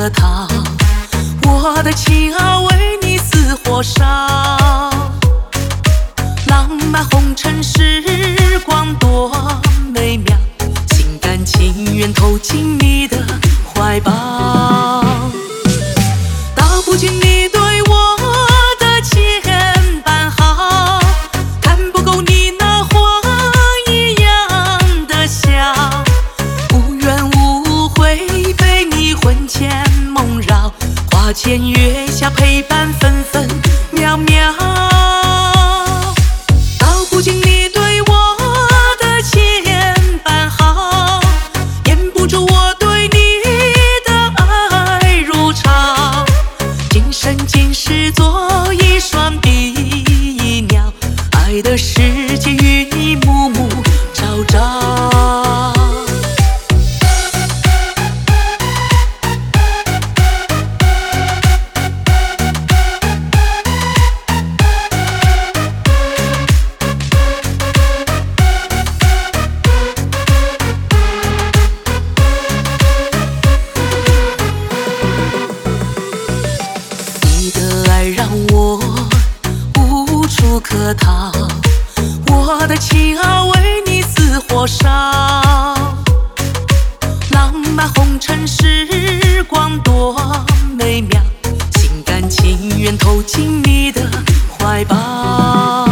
可逃。我的情啊，为你死火烧。浪漫红尘时光多美妙，心甘情愿投进你的怀抱。道不尽你对我的千般好，看不够你那花一样的笑。无怨无悔被你魂牵梦绕，花前月下陪伴分分秒秒。道不尽你对我的千般好，掩不住我对你的爱如潮。今生今世做一双比鸟，爱的世界与你暮暮朝朝。你的爱让我无处可逃，我的情啊，为你死火烧。浪漫红尘时光多美妙，心甘情愿投进你的怀抱。